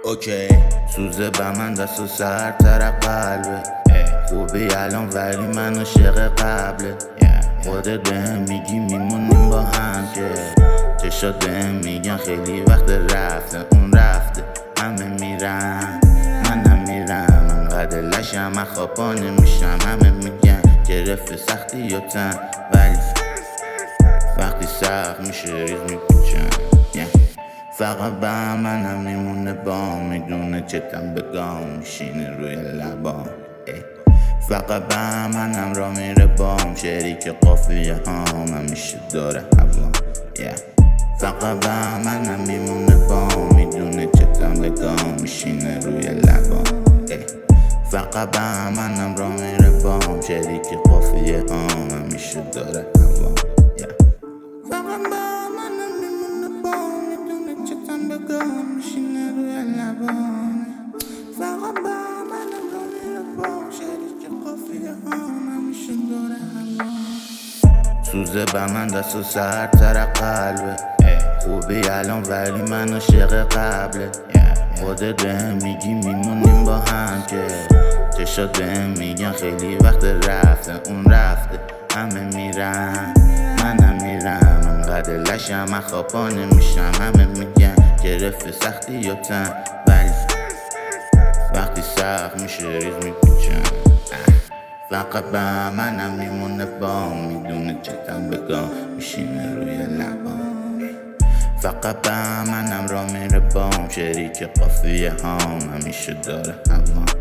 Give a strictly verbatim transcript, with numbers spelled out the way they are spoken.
اوکی سوزه به من دست و سر طرف قلبه خوبی الان ولی من عاشق قبله خودت بهم میگی میمونیم با هم که چشات بهم میگن خیلی وقت رفته اون رفته همه میرن منم میرم انقدر لشم من خوابا نمیشم همه میگن گرفت سختی و تن ولی وقتی سخت میشه ریز میپیچم فقط به منم میمونه با میدونه چتم بگام میشینه روی لبام فقط به منم را میره بام شریک قافیه هام همیشه داره هوام فقط به منم میمونه با میدونه چتم بگام میشینه روی لبام فقط به منم را میره بام شریک قافیه هام همیشه داره هوام فقط به منم میمونه با میدونه چتم بگام میشینه روی لبام فقط به منم را میره بام شریک قافیه هام همیشه داره هوام سوزه به من دست و سر طرف قلبه خوبی الان ولی من عاشق قبله خودت بهم میگی میمونیم با هم که چشات بهم میگن خیلی وقت رفته اون رفته همه میرن منم میرم انقدر لشم من خوابا نمیشم همه میگن گرفت سختی و تن ولی وقتی سخت میشه ریز میپیچم فقط به منم میمونه با میدونه چتم بگام میشینه روی لبام فقط به منم را میره بام شریک قافیه هام همیشه داره هوام